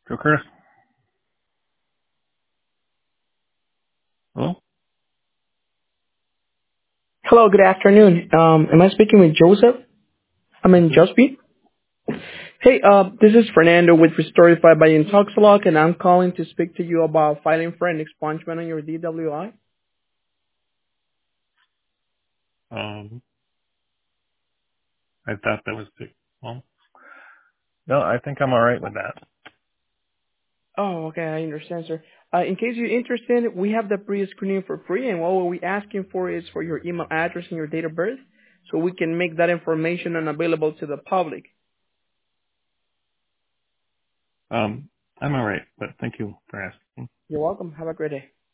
So, Chris, hello? Hello, good afternoon. Am I speaking with Joseph? I This mean, is, Josby? Hey, this is Fernando with Restorify by Intoxilog, and I'm calling to speak to you about filing for an expungement on your DWI. um, I thought that was, well, no, I think I'm all right with that. Oh, okay, I understand, sir. In case you're interested, we have the pre-screening for free, and what we're asking for is for your email address and your date of birth, so we can make that information unavailable to the public. I'm all right, but thank you for asking. You're welcome. Have a great day.